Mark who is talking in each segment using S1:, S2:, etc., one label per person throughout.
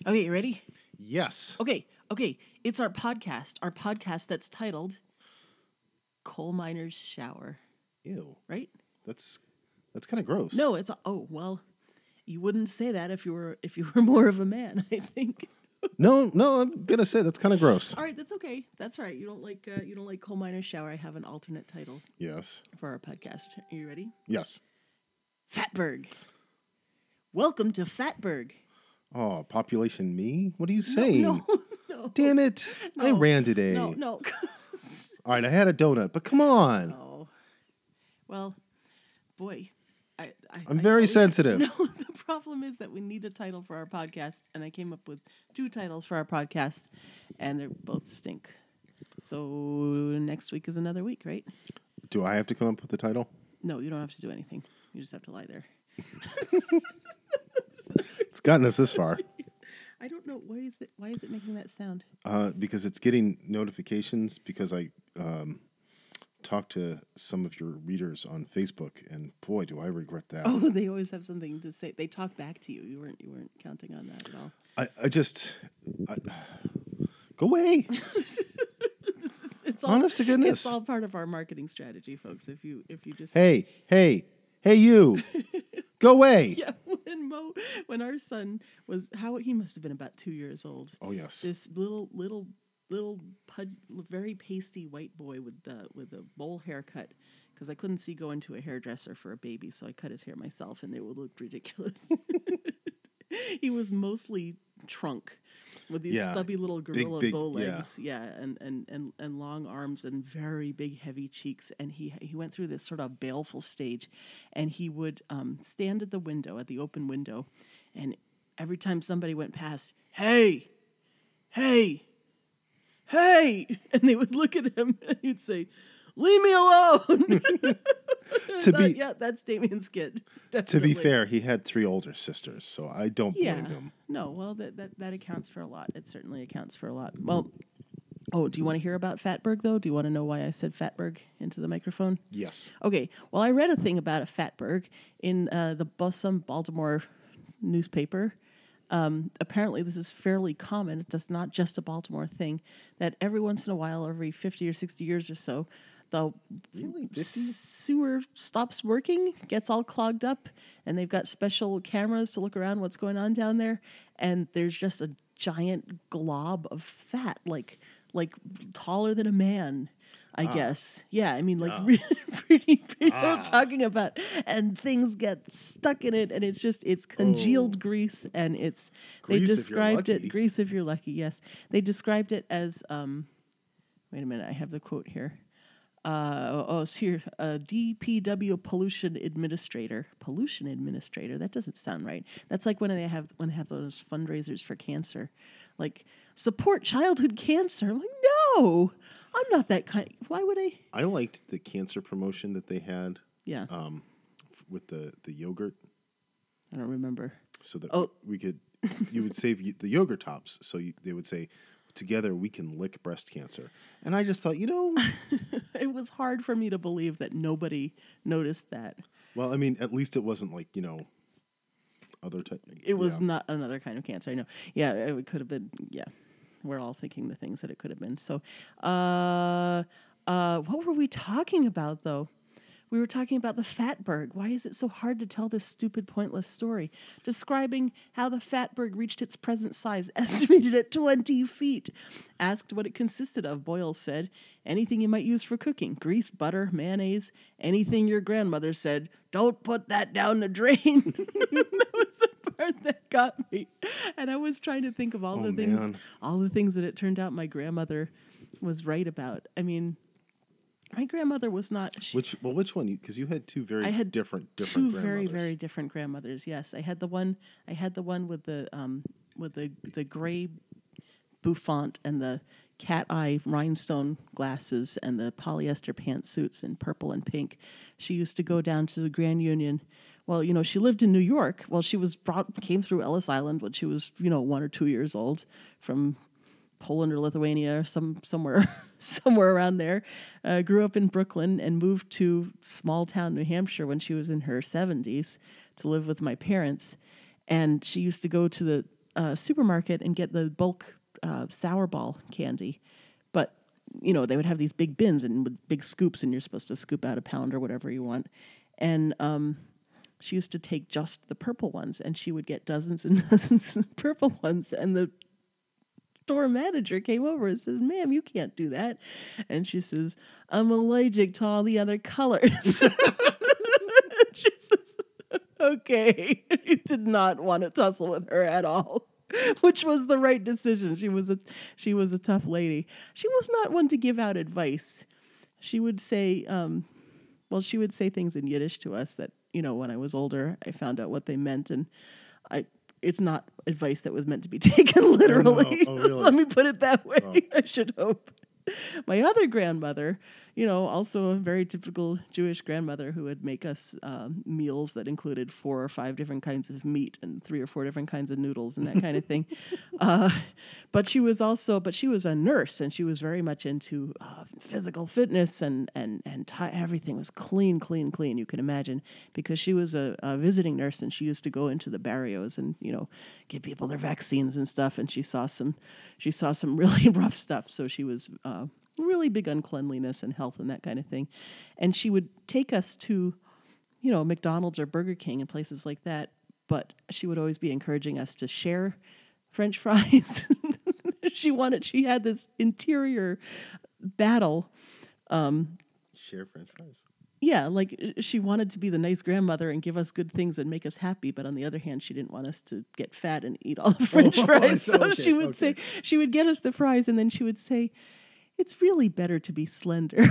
S1: Okay, you ready?
S2: Yes.
S1: Okay. It's our podcast that's titled Coal Miner's Shower,
S2: Ew.
S1: right?
S2: That's kind of gross.
S1: No, well, you wouldn't say that if you were more of a man, I think.
S2: No, I'm gonna say that's kind of gross.
S1: All right, that's okay. That's all right. You don't like Coal Miner's Shower. I have an alternate title
S2: Yes.
S1: for our podcast. Are you ready?
S2: Yes.
S1: Fatberg. Welcome to Fatberg.
S2: Oh, population me? What are you saying?
S1: No.
S2: Damn it! I
S1: No.
S2: ran today.
S1: No.
S2: All right, I had a donut, but come on.
S1: Oh. Well, boy,
S2: I'm very sensitive.
S1: No, the problem is that we need a title for our podcast, and I came up with two titles for our podcast, and they both stink. So next week is another week, right?
S2: Do I have to come up with the title?
S1: No, you don't have to do anything. You just have to lie there.
S2: It's gotten us this far.
S1: I don't know why is it making that sound?
S2: Because it's getting notifications because I talked to some of your readers on Facebook, and boy, do I regret that.
S1: Oh, they always have something to say. They talk back to you. You weren't counting on that at all.
S2: I go away.
S1: It's
S2: Honest to goodness.
S1: It's all part of our marketing strategy, folks. If you just
S2: Hey, you, go away.
S1: Yeah, when our son was he must have been about 2 years old.
S2: Oh yes.
S1: This little very pasty white boy with a bowl haircut, because I couldn't see going to a hairdresser for a baby, so I cut his hair myself, and it would look ridiculous. He was mostly trunk with these stubby little gorilla
S2: big,
S1: bow legs, and long arms and very big heavy cheeks. And he went through this sort of baleful stage, and he would stand at the open window, and every time somebody went past, hey, and they would look at him, and he'd say, leave me alone. That's Damien's kid. Definitely.
S2: To be fair, he had 3 older sisters, so I don't blame him.
S1: No, well, that accounts for a lot. It certainly accounts for a lot. Well, do you want to hear about Fatberg, though? Do you want to know why I said Fatberg into the microphone?
S2: Yes.
S1: Okay, well, I read a thing about a Fatberg in some Baltimore newspaper. Apparently, this is fairly common. It's not just a Baltimore thing, that every once in a while, every 50 or 60 years or so, the sewer stops working, gets all clogged up, and they've got special cameras to look around what's going on down there, and there's just a giant glob of fat, like taller than a man, I guess. Yeah, I mean, like pretty what I'm talking about. And things get stuck in it, and it's congealed grease, and they described it, grease if you're lucky, yes. They described it as, wait a minute, I have the quote here. It's here. DPW pollution administrator. Pollution administrator. That doesn't sound right. That's like when they have those fundraisers for cancer, like support childhood cancer. I'm like, no, I'm not that kind. Why would I?
S2: I liked the cancer promotion that they had.
S1: Yeah.
S2: With the yogurt.
S1: I don't remember.
S2: So that we could, you would save the yogurt tops. So they would say, together we can lick breast cancer. And I just thought,
S1: it was hard for me to believe that nobody noticed that.
S2: Well, I mean, at least it wasn't like, other type.
S1: It was not another kind of cancer. I know. Yeah, it could have been. Yeah, we're all thinking the things that it could have been. So, what were we talking about, though? We were talking about the Fatberg. Why is it so hard to tell this stupid, pointless story? Describing how the Fatberg reached its present size, estimated at 20 feet. Asked what it consisted of, Boyle said, anything you might use for cooking. Grease, butter, mayonnaise, anything your grandmother said, don't put that down the drain. That was the part that got me. And I was trying to think of all the things that it turned out my grandmother was right about. I mean, my grandmother was not.
S2: Which one? Because you had two very different
S1: two
S2: grandmothers.
S1: Very, very different grandmothers. Yes, I had the one with the gray bouffant and the cat eye rhinestone glasses and the polyester pantsuits in purple and pink. She used to go down to the Grand Union. Well, she lived in New York. Well, came through Ellis Island when she was 1 or 2 years old from Poland or Lithuania or somewhere around there. Grew up in Brooklyn and moved to small town New Hampshire when she was in her 70s to live with my parents. And she used to go to supermarket and get the bulk sour ball candy, but they would have these big bins and with big scoops, and you're supposed to scoop out a pound or whatever you want. And she used to take just the purple ones, and she would get dozens and dozens of purple ones. And the store manager came over and says, "Ma'am, you can't do that." And she says, "I'm allergic to all the other colors." She says, "Okay." He did not want to tussle with her at all, which was the right decision. She was a tough lady. She was not one to give out advice. She would say, she would say things in Yiddish to us that, when I was older, I found out what they meant, and it's not advice that was meant to be taken literally.
S2: Oh, really?
S1: Let me put it that way.
S2: Oh.
S1: I should hope. My other grandmother, also a very typical Jewish grandmother who would make us meals that included 4 or 5 different kinds of meat and 3 or 4 different kinds of noodles and that kind of thing. But she was a nurse, and she was very much into physical fitness and everything was clean. You can imagine, because she was a visiting nurse, and she used to go into the barrios and give people their vaccines and stuff. And she saw some really rough stuff. So she was really big on cleanliness and health and that kind of thing. And she would take us to, McDonald's or Burger King and places like that. But she would always be encouraging us to share French fries. She had this interior battle.
S2: Share French fries.
S1: Yeah, like she wanted to be the nice grandmother and give us good things and make us happy, but on the other hand, she didn't want us to get fat and eat all the French fries. So
S2: okay,
S1: she would say, she would get us the fries, and then she would say, "It's really better to be slender."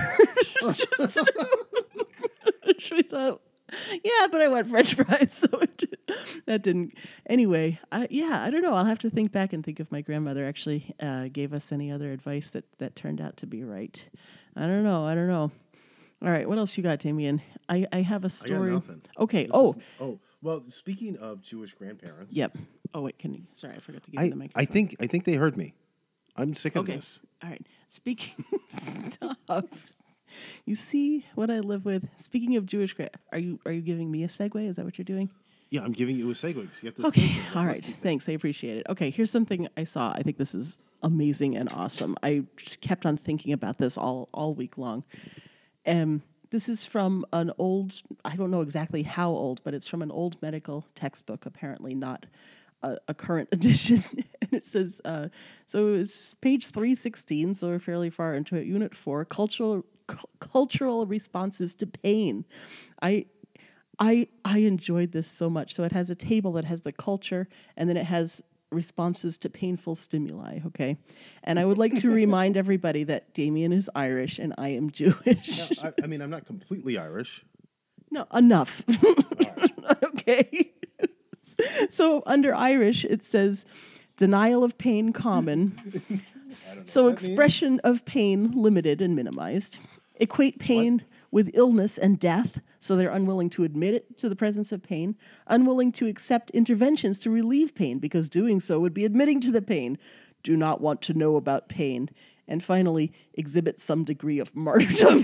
S1: She thought, yeah, but I want French fries, so that didn't. Anyway, I don't know. I'll have to think back and think if my grandmother actually gave us any other advice that turned out to be right. I don't know. All right, what else you got, Damien? I have a story.
S2: I got nothing.
S1: Okay.
S2: Well, speaking of Jewish grandparents.
S1: Yep. Oh wait, sorry, I forgot to give you the microphone.
S2: I think they heard me. I'm sick of
S1: Okay.
S2: this.
S1: All right. Speaking stop. You see what I live with. Speaking of Jewish, are you giving me a segue? Is that what you're doing?
S2: Yeah, I'm giving you a segue because you have to.
S1: Okay. All right. Thanks. I appreciate it. Okay. Here's something I saw. I think this is amazing and awesome. I just kept on thinking about this all week long. This is from an old, I don't know exactly how old, but it's from an old medical textbook, apparently not a current edition. And it says, so it's page 316, so we're fairly far into it, Unit 4, cultural responses to pain. I enjoyed this so much. So it has a table that has the culture, and then it has responses to painful stimuli, okay? And I would like to remind everybody that Damien is Irish and I am Jewish.
S2: No, I mean, I'm not completely Irish.
S1: No, enough.
S2: All right.
S1: Okay. So under Irish, it says denial of pain common. So expression of pain limited and minimized. Equate pain with illness and death, so they're unwilling to admit it to the presence of pain, unwilling to accept interventions to relieve pain, because doing so would be admitting to the pain, do not want to know about pain, and finally, exhibit some degree of martyrdom.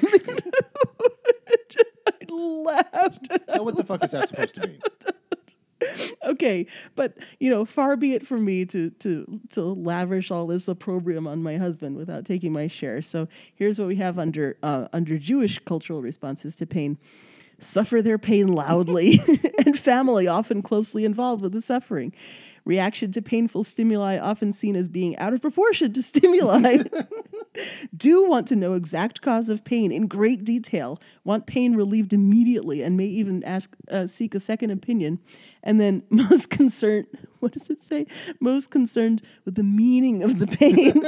S1: I laughed.
S2: Now, what the fuck is that supposed to mean?
S1: Okay, but far be it from me to lavish all this opprobrium on my husband without taking my share. So here's what we have under Jewish cultural responses to pain: suffer their pain loudly, and family often closely involved with the suffering. Reaction to painful stimuli often seen as being out of proportion to stimuli. Do want to know exact cause of pain in great detail, want pain relieved immediately, and may even seek a second opinion. And then most concerned, what does it say? Most concerned with the meaning of the pain.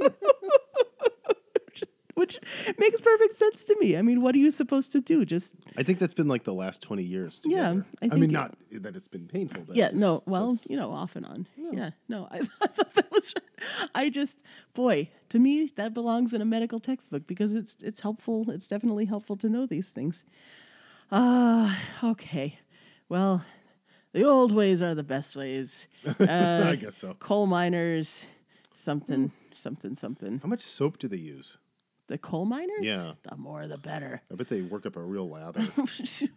S1: Which makes perfect sense to me. I mean, what are you supposed to do?
S2: I think that's been like the last 20 years together.
S1: Yeah,
S2: I mean, not that it's been painful. But
S1: yeah, no, well, off and on. Yeah, no, I thought that was, to me, that belongs in a medical textbook because it's helpful. It's definitely helpful to know these things. Okay. Well, the old ways are the best ways.
S2: I guess so.
S1: Coal miners, something.
S2: How much soap do they use?
S1: The coal miners?
S2: Yeah.
S1: The more, the better.
S2: I bet they work up a real lather.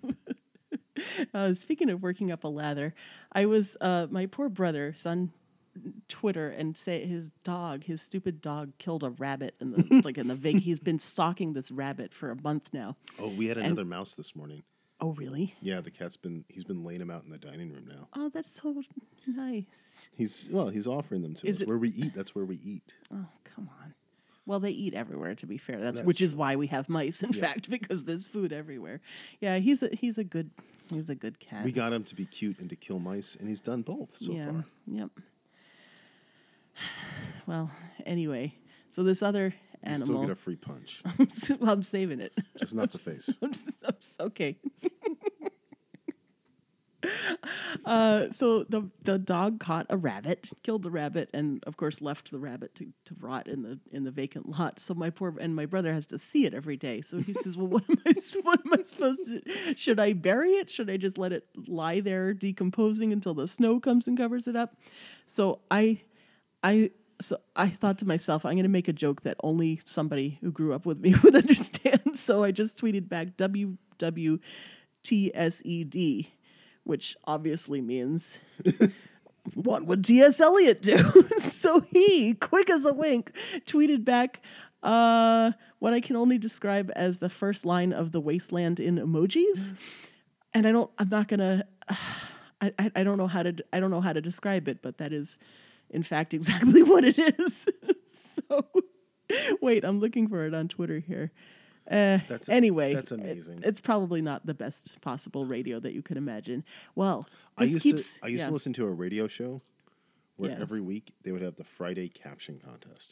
S1: Speaking of working up a lather, I was, my poor brother, son Twitter and say his stupid dog, killed a rabbit in the like in the Vegas. He's been stalking this rabbit for a month now.
S2: Oh, we had another mouse this morning.
S1: Oh, really?
S2: Yeah, he's been laying him out in the dining room now.
S1: Oh, that's so nice.
S2: He's offering them to us. Where we eat, that's where we eat.
S1: Oh, come on. Well, they eat everywhere, to be fair. Which is why we have mice, in fact, because there's food everywhere. Yeah, he's a good cat.
S2: We got him to be cute and to kill mice, and he's done both so far.
S1: Yep. Well, anyway, so this other
S2: You
S1: animal.
S2: still get a free punch,
S1: I'm saving it.
S2: just not the face.
S1: Okay. So the dog caught a rabbit, killed the rabbit, and of course left the rabbit to rot in the vacant lot. So my brother has to see it every day. So he says, "Well, what am I supposed to? Should I bury it? Should I just let it lie there decomposing until the snow comes and covers it up?" So I thought to myself, I'm going to make a joke that only somebody who grew up with me would understand. So I just tweeted back WWTSED, which obviously means what would T.S. Eliot do? So he, quick as a wink, tweeted back what I can only describe as the first line of The Wasteland in emojis. And I don't know how to describe it, but that is in fact exactly what it is. So wait, I'm looking for it on Twitter here. Anyway,
S2: that's amazing.
S1: It's probably not the best possible radio that you could imagine. Well,
S2: I used to listen to a radio show where every week they would have the Friday caption contest.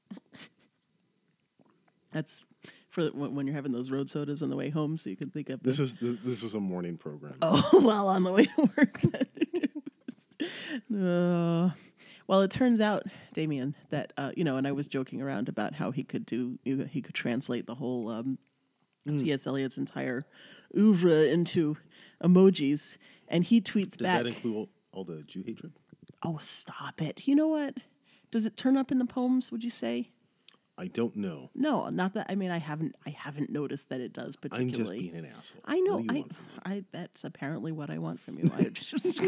S1: That's for when you're having those road sodas on the way home, so you can think of
S2: this was a morning program.
S1: Oh, well, on the way to work. Well, it turns out, Damien, that and I was joking around about how he could translate the whole T.S. Eliot's entire oeuvre into emojis, and he tweets back.
S2: Does that include all the Jew hatred?
S1: Oh, stop it! You know what? Does it turn up in the poems? Would you say?
S2: I don't know.
S1: No, not that. I mean, I haven't noticed that it does particularly.
S2: I'm just being an asshole.
S1: I know.
S2: What do you want from me?
S1: That's apparently what I want from you. I just.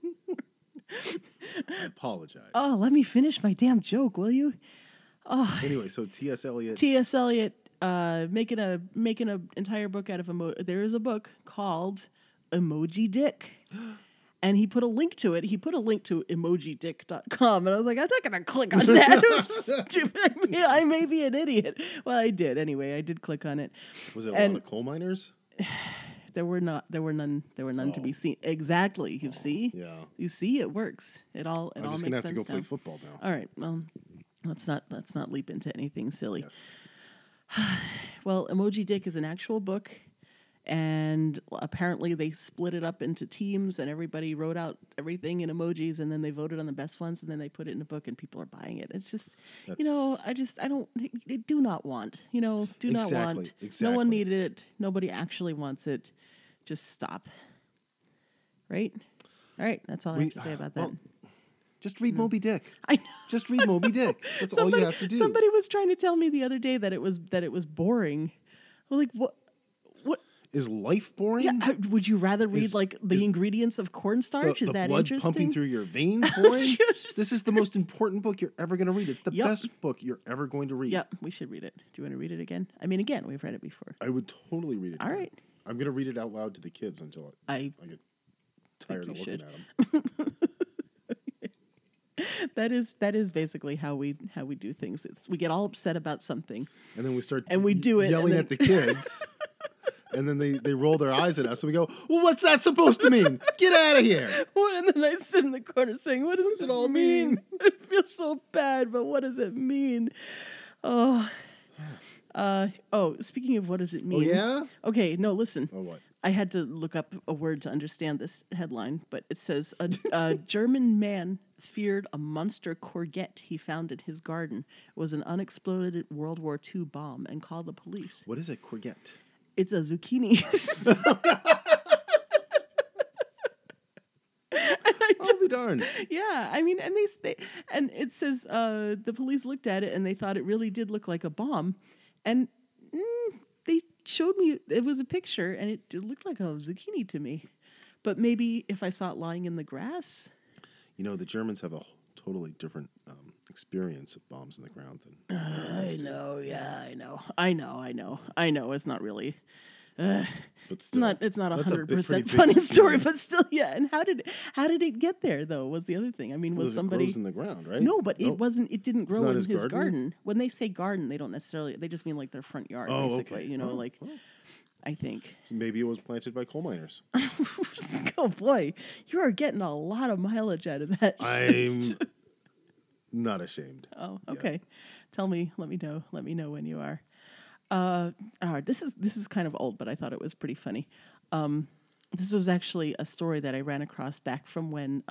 S2: I apologize.
S1: Oh, let me finish my damn joke, will you? Oh.
S2: Anyway, so T.S. Eliot.
S1: T.S. Eliot making a entire book out of there is a book called Emoji Dick. And he put a link to it. He put a link to emojidick.com. And I was like, I'm not going to click on that. It was stupid. I may be an idiot. Well, I did. Anyway, I did click on it.
S2: Was it a lot of coal miners?
S1: There were none to be seen. Exactly. You see?
S2: Yeah.
S1: You see, it works. It all makes sense.
S2: I'm just gonna have to go play football now.
S1: All right. Well, let's not leap into anything silly.
S2: Yes.
S1: Well, Emoji Dick is an actual book, and apparently they split it up into teams, and everybody wrote out everything in emojis, and then they voted on the best ones, and then they put it in a book, and people are buying it. It's just, I do not want. No one needed it. Nobody actually wants it. Just stop. Right? All right. That's all I have to say about that.
S2: Well, just read Moby Dick.
S1: I know.
S2: Just read Moby Dick. That's all you have to do.
S1: Somebody was trying to tell me the other day that it was boring. Well, like what?
S2: Is life boring?
S1: Yeah. Would you rather read the ingredients of cornstarch? Is that
S2: blood
S1: interesting?
S2: Pumping through your veins boring? This is the most important book you're ever going to read. It's the best book you're ever going to read.
S1: Yep, we should read it. Do you want to read it again? I mean, again, we've read it before.
S2: I would totally read it.
S1: All right.
S2: I'm going to read it out loud to the kids until I get tired of looking at them.
S1: That is basically how we do things. We get all upset about something,
S2: and then we start
S1: and we do it
S2: yelling at the kids. And then they roll their eyes at us, and we go, "Well, what's that supposed to mean? Get out of here!"
S1: And then I sit in the corner saying, "What does it all mean? I feel so bad, but what does it mean?" Oh, speaking of what does it mean?
S2: Oh yeah.
S1: Okay, no, listen.
S2: Oh what?
S1: I had to look up a word to understand this headline, but it says a German man feared a monster courgette he found in his garden was an unexploded World War II bomb and called the police.
S2: What is a courgette?
S1: It's a zucchini.
S2: I'll be darned.
S1: Yeah, I mean, and they and it says the police looked at it and they thought it really did look like a bomb, and they showed me it was a picture and it looked like a zucchini to me, but maybe if I saw it lying in the grass.
S2: The Germans have a totally different experience of bombs in the ground than
S1: I
S2: airplanes do.
S1: know, yeah, I know. It's not really. Uh,
S2: But
S1: it's
S2: still,
S1: not. It's not
S2: that's a
S1: 100%
S2: pretty big
S1: funny story,
S2: experience.
S1: but still, yeah. And how did it get there though? Was the other thing. I mean,
S2: Well,
S1: was
S2: it grows
S1: somebody?
S2: in the ground, right?
S1: No, but it
S2: Nope.
S1: wasn't. It didn't
S2: It's
S1: grow
S2: not
S1: in
S2: his
S1: his
S2: garden?
S1: garden. When they say garden, they don't necessarily. They just mean like their front yard,
S2: Oh,
S1: basically.
S2: okay.
S1: You know,
S2: Oh,
S1: like
S2: well.
S1: I think.
S2: So maybe it was planted by coal miners.
S1: Oh boy, you are getting a lot of mileage out of that.
S2: I'm not ashamed.
S1: Oh,
S2: Yeah.
S1: okay. Tell me. Let me know. Let me know when you are. All right. This is kind of old, but I thought it was pretty funny. This was actually a story that I ran across back from when.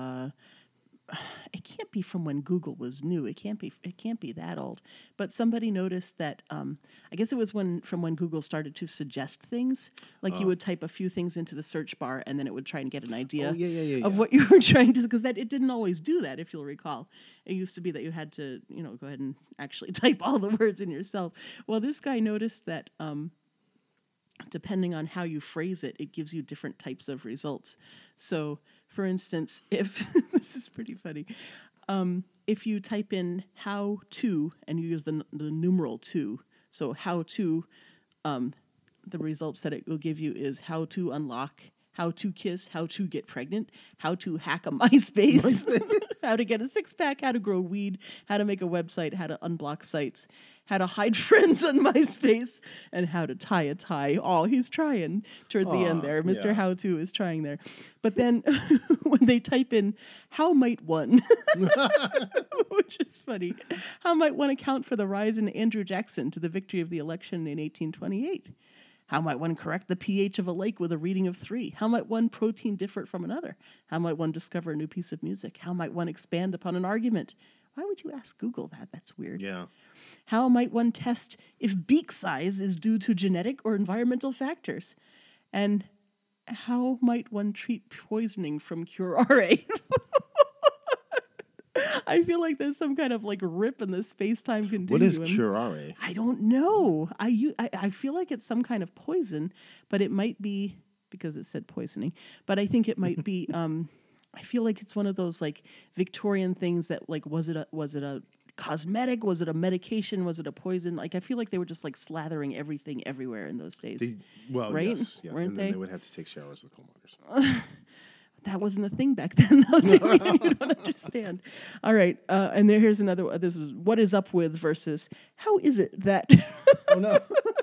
S1: It can't be from when Google was new. It can't be. It can't be that old. But somebody noticed that. I guess it was from when Google started to suggest things. Like you would type a few things into the search bar, and then it would try and get an idea
S2: Oh, yeah.
S1: of what you were trying to. Because that it didn't always do that. If you'll recall, it used to be that you had to, go ahead and actually type all the words in yourself. Well, this guy noticed that. Depending on how you phrase it, it gives you different types of results. So, for instance, if this is pretty funny, if you type in "how to" and you use the numeral "to," so "how to," the results that it will give you is "how to unlock," "how to kiss," "how to get pregnant," "how to hack a MySpace," "how to get a six-pack," "how to grow weed," "how to make a website," "how to unblock sites," "how to hide friends on MySpace," and "how to tie a tie." Oh, he's trying toward the end there. Mr.
S2: yeah.
S1: How To is trying there. But then when they type in "how might one," which is funny, "how might one account for the rise in Andrew Jackson to the victory of the election in 1828? How might one correct the pH of a lake with a reading of 3? How might one protein differ from another? How might one discover a new piece of music? How might one expand upon an argument?" Why would you ask Google that? That's weird.
S2: Yeah.
S1: How might one test if beak size is due to genetic or environmental factors? And how might one treat poisoning from curare? I feel like there's some kind of like rip in the space-time continuum.
S2: What is curare?
S1: I don't know. I feel like it's some kind of poison, but it might be because it said poisoning. But I think it might be. I feel like it's one of those like Victorian things that like was it a cosmetic? Was it a medication? Was it a poison? Like I feel like they were just like slathering everything everywhere in those days. Right?
S2: Yes. Yeah.
S1: Weren't
S2: And then
S1: they?
S2: they would have to take showers with coal miners.
S1: That wasn't a thing back then, though. Damien, you don't understand. All right, and here's another one. This is what is up with versus how is it that,
S2: Oh, no.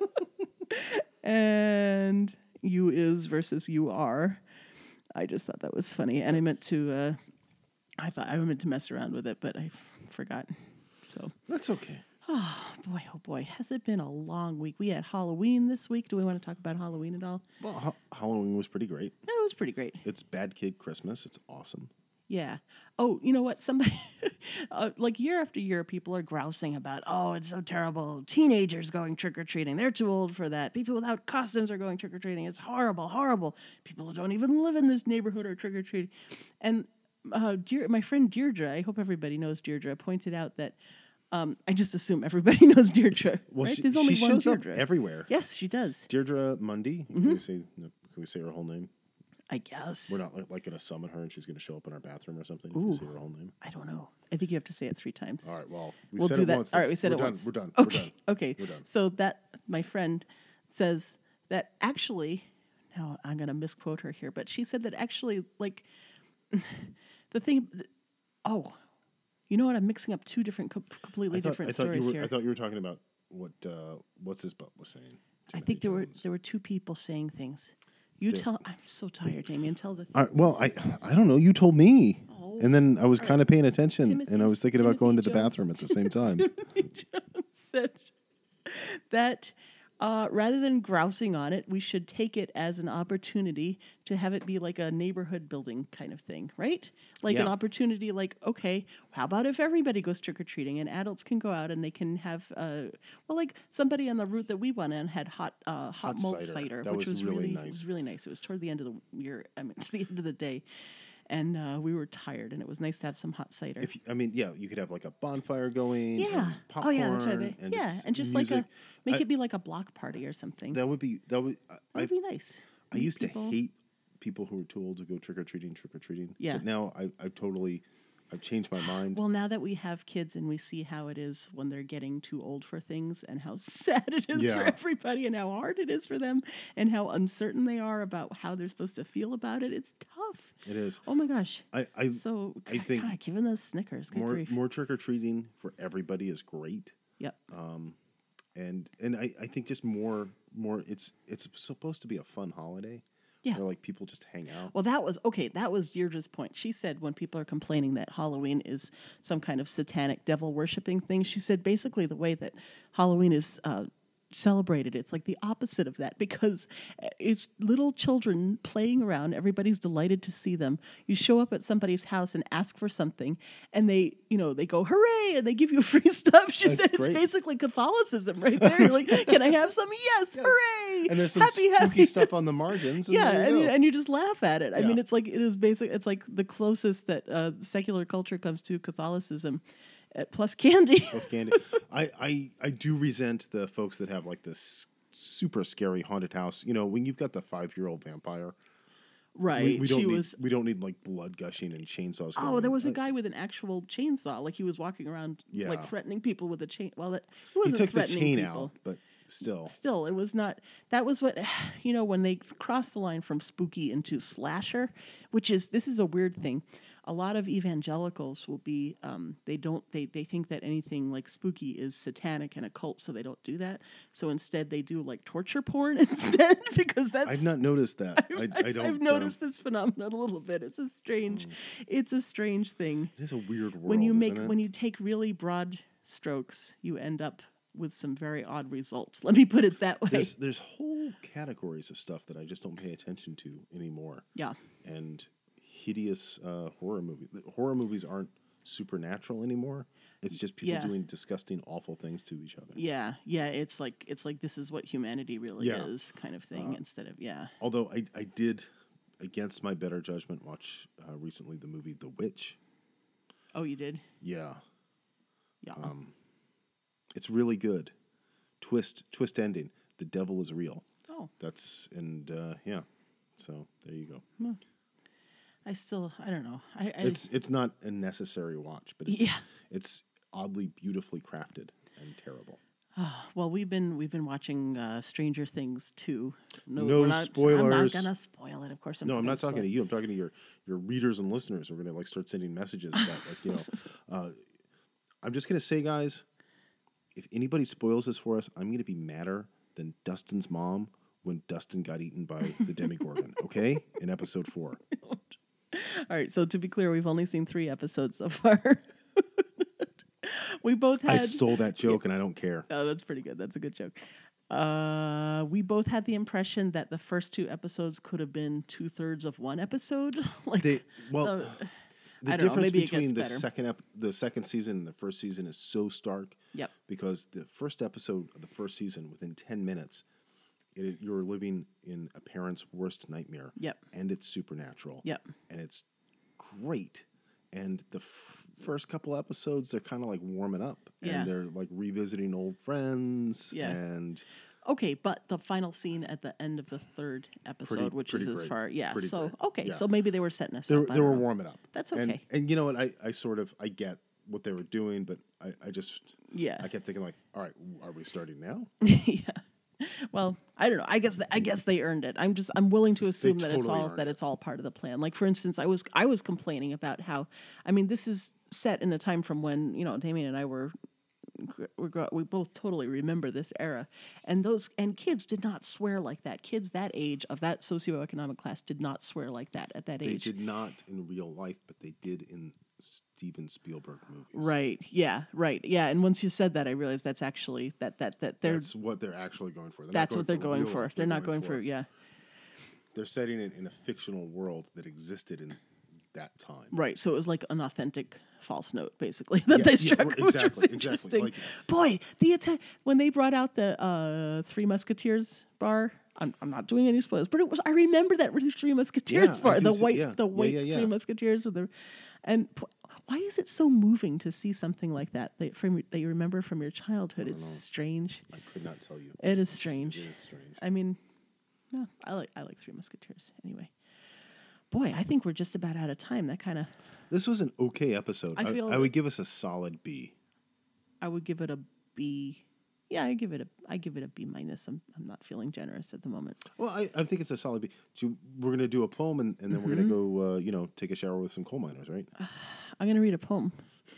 S1: and you is versus you are. I just thought that was funny, and I meant to. I meant to mess around with it, but I forgot. So,
S2: That's okay.
S1: oh boy, has it been a long week? We had Halloween this week. Do we want to talk about Halloween at all?
S2: Well, Halloween was pretty great.
S1: It was pretty great.
S2: It's Bad Kid Christmas. It's awesome.
S1: Yeah. Oh, you know what? Somebody, like year after year, people are grousing about, oh, it's so terrible. Teenagers going trick or treating. They're too old for that. People without costumes are going trick or treating. It's horrible, horrible. People who don't even live in this neighborhood are trick or treating. And my friend Deirdre, I hope everybody knows Deirdre, pointed out that I just assume everybody knows Deirdre.
S2: Well,
S1: right?
S2: she,
S1: There's only
S2: she
S1: one
S2: shows
S1: Deirdre.
S2: up everywhere.
S1: Yes, she does.
S2: Deirdre Mundy. Can we say her whole name?
S1: I guess.
S2: We're not like going to summon her and she's going to show up in our bathroom or something. If we say her whole name.
S1: I don't know. I think you have to say it 3 times.
S2: All right. Well,
S1: We'll
S2: said
S1: do
S2: it
S1: that.
S2: once.
S1: All right, we said
S2: we're
S1: it
S2: done.
S1: once.
S2: We're done.
S1: Okay.
S2: We're done.
S1: Okay.
S2: We're done.
S1: So that my friend says that actually, now I'm going to misquote her here, but she said that actually, like, the thing. Oh, you know what? I'm mixing up 2 different, completely different stories here.
S2: I thought you were talking about what what's his butt was saying.
S1: I think there were 2 people saying things. You tell. I'm so tired, Damien. Tell the.
S2: Well, I don't know. You told me, and then I was kind of paying attention,
S1: Timothy-
S2: and I was thinking about going to the
S1: Timothy
S2: bathroom at the same time.
S1: Timothy Jones said that rather than grousing on it, we should take it as an opportunity to have it be like a neighborhood building kind of thing, right? Like an
S2: Yeah.
S1: opportunity, like, okay, how about if everybody goes trick-or-treating and adults can go out and they can have, like somebody on the route that we went on had hot malt cider,
S2: That
S1: which
S2: was
S1: was
S2: really
S1: It
S2: nice.
S1: was really nice. It was toward the end of the year, the end of the day. And we were tired, and it was nice to have some hot cider.
S2: You could have like a bonfire going.
S1: Yeah.
S2: And popcorn.
S1: Oh, yeah, that's right. And just like
S2: music.
S1: make it be like a block party or something.
S2: That would be.
S1: That'd be nice.
S2: I used to hate people who were too old to go trick or treating.
S1: Yeah.
S2: But now I totally I've changed my mind.
S1: Well, now that we have kids and we see how it is when they're getting too old for things and how sad it is for
S2: Yeah.
S1: everybody and how hard it is for them and how uncertain they are about how they're supposed to feel about it, it's tough.
S2: It is.
S1: Oh my gosh.
S2: I
S1: So,
S2: I think
S1: God, giving those Snickers. Good grief.
S2: more trick or treating for everybody is great.
S1: Yep.
S2: And I think just more it's supposed to be a fun holiday.
S1: Yeah.
S2: Where like people just hang out.
S1: Well, that was Deirdre's point. She said when people are complaining that Halloween is some kind of satanic devil worshipping thing, she said basically the way that Halloween is celebrated, it's like the opposite of that because it's little children playing around. Everybody's delighted to see them. You show up at somebody's house and ask for something, and they go hooray, and they give you free stuff. She
S2: That's
S1: said
S2: great.
S1: it's basically Catholicism right there. You're like, can I have some? Yes, hooray!
S2: And there's some
S1: happy.
S2: spooky stuff on the margins. And
S1: Yeah,
S2: there you go.
S1: and you just laugh at it. I
S2: Yeah.
S1: mean, it's like it's like the closest that secular culture comes to Catholicism, plus candy.
S2: Plus candy. I do resent the folks that have like this super scary haunted house. You know, when you've got the 5-year-old vampire,
S1: Right.
S2: we don't
S1: She
S2: need
S1: was.
S2: we don't need like blood gushing and chainsaws.
S1: Oh,
S2: going.
S1: there was a guy with an actual chainsaw. Like he was walking around,
S2: Yeah.
S1: like threatening people with a chain. Well, he
S2: He
S1: wasn't
S2: took the
S1: threatening
S2: chain
S1: people.
S2: out, but still.
S1: Still, it was not. That was what when they cross the line from spooky into slasher, this is a weird thing. A lot of evangelicals will be they think that anything like spooky is satanic and occult, so they don't do that. So instead, they do like torture porn instead because that's.
S2: I've not noticed that. I don't.
S1: I've noticed this phenomenon a little bit. It's a strange thing.
S2: It is a weird world.
S1: When
S2: isn't it?
S1: you take really broad strokes, you end up with some very odd results. Let me put it that way.
S2: There's whole categories of stuff that I just don't pay attention to anymore.
S1: Yeah.
S2: And hideous horror movies. Horror movies aren't supernatural anymore. It's just people
S1: Yeah.
S2: doing disgusting, awful things to each other.
S1: Yeah. It's like this is what humanity really
S2: Yeah.
S1: is, kind of thing. Instead of
S2: Although I did, against my better judgment, watch recently the movie The Witch.
S1: Oh, you did?
S2: Yeah.
S1: Yeah.
S2: It's really good. Twist ending. The devil is real.
S1: Oh,
S2: yeah. So there you go.
S1: I don't know.
S2: It's not a necessary watch, but it's oddly beautifully crafted and terrible.
S1: Well, we've been watching Stranger Things too.
S2: No
S1: we're not,
S2: spoilers.
S1: I'm not gonna spoil it. Of course,
S2: I'm not talking to you. I'm talking to your readers and listeners. We're gonna like start sending messages about I'm just gonna say, guys, if anybody spoils this for us, I'm gonna be madder than Dustin's mom when Dustin got eaten by the Demogorgon. Okay, in episode 4.
S1: All right. So to be clear, we've only seen 3 episodes so far. We both had.
S2: I stole that joke, and I don't care.
S1: Oh, that's pretty good. That's a good joke. We both had the impression that the first 2 episodes could have been 2/3 of one episode.
S2: The
S1: I don't know,
S2: difference
S1: maybe it
S2: between
S1: gets
S2: the
S1: better.
S2: the second season and the first season is so stark.
S1: Yep.
S2: Because the first episode of the first season, within 10 minutes, you're living in a parent's worst nightmare.
S1: Yep.
S2: And it's supernatural.
S1: Yep.
S2: And it's great. And the first couple episodes, they're kind of like warming up.
S1: Yeah.
S2: And they're like revisiting old friends.
S1: Yeah.
S2: And
S1: Okay, but the final scene at the end of the 3rd episode, which is
S2: pretty
S1: as
S2: great.
S1: far,
S2: Pretty
S1: so
S2: great.
S1: okay,
S2: Yeah.
S1: so maybe they were setting us
S2: they
S1: up. I
S2: were
S1: don't know.
S2: warming up.
S1: That's okay.
S2: And you know what? I get what they were doing, but I just
S1: Yeah.
S2: I kept thinking like, all right, are we starting now?
S1: Yeah. Well, I don't know. I guess they earned it. I'm willing to assume that
S2: totally earned
S1: it's all part of the plan. Like for instance, I was complaining about how this is set in a time from when Damien and I we both totally remember this era, and kids did not swear like that. Kids that age of that socioeconomic class did not swear like that at that
S2: They
S1: age.
S2: did not in real life, but they did in Steven Spielberg movies.
S1: Right. Yeah. Right. Yeah. And once you said that, I realized that's actually that they're
S2: That's what they're actually going for.
S1: that's what they're going for.
S2: life.
S1: They're not going for
S2: They're setting it in a fictional world that existed in that time.
S1: Right, so it was like an authentic false note, basically, that they struck, which was
S2: exactly.
S1: interesting.
S2: Like,
S1: Boy, when they brought out the Three Musketeers bar, I'm not doing any spoilers, but I remember that Three Musketeers
S2: I
S1: bar,
S2: do
S1: the
S2: see-
S1: white
S2: yeah.
S1: Three Musketeers why is it so moving to see something like that that you remember from your childhood? It's strange.
S2: I could not tell you.
S1: It is strange.
S2: It is strange.
S1: I mean, no, I like Three Musketeers anyway. Boy, I think we're just about out of time. That kind of,
S2: This was an okay episode.
S1: I feel
S2: I would give us a solid B.
S1: I would give it a B. Yeah, I give it a B minus. I'm not feeling generous at the moment.
S2: Well, I think it's a solid B. We're gonna do a poem and then we're gonna go take a shower with some coal miners, right?
S1: I'm gonna read a poem.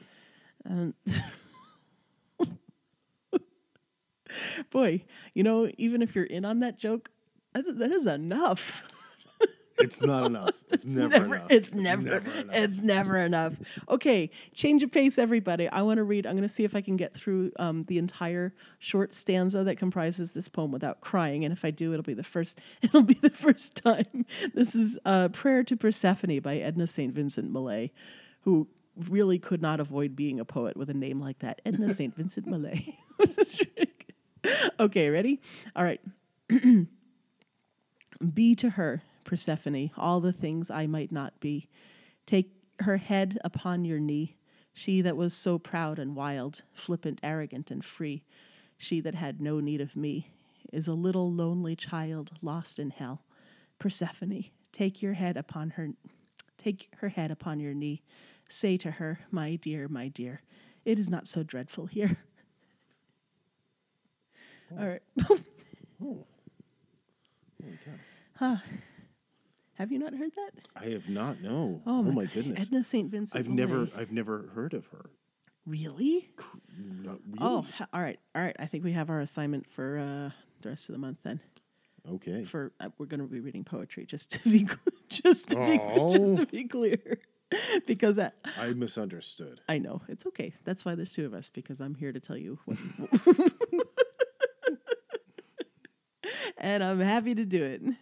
S1: Boy, even if you're in on that joke, that is enough.
S2: It's not enough. It's never enough.
S1: It's never enough. Okay, change of pace, everybody. I'm going to see if I can get through the entire short stanza that comprises this poem without crying. And if I do, it'll be the first time. This is Prayer to Persephone by Edna St. Vincent Millay, who really could not avoid being a poet with a name like that. Edna St. Vincent Millay. Okay, ready? All right. Be to her, Persephone, all the things I might not be. Take her head upon your knee, she that was so proud and wild, flippant, arrogant, and free. She that had no need of me is a little lonely child lost in hell. Persephone, take her head upon your knee. Say to her, my dear, it is not so dreadful here. All right. Huh. Have you not heard that?
S2: I have not. No.
S1: Oh my
S2: goodness.
S1: Edna St. Vincent.
S2: I've never heard of her.
S1: Really?
S2: Not really.
S1: Oh, all right. I think we have our assignment for the rest of the month then.
S2: Okay.
S1: We're going to be reading poetry just to be clear, because
S2: I misunderstood.
S1: I know it's okay. That's why there's two of us, because I'm here to tell you what. And I'm happy to do it.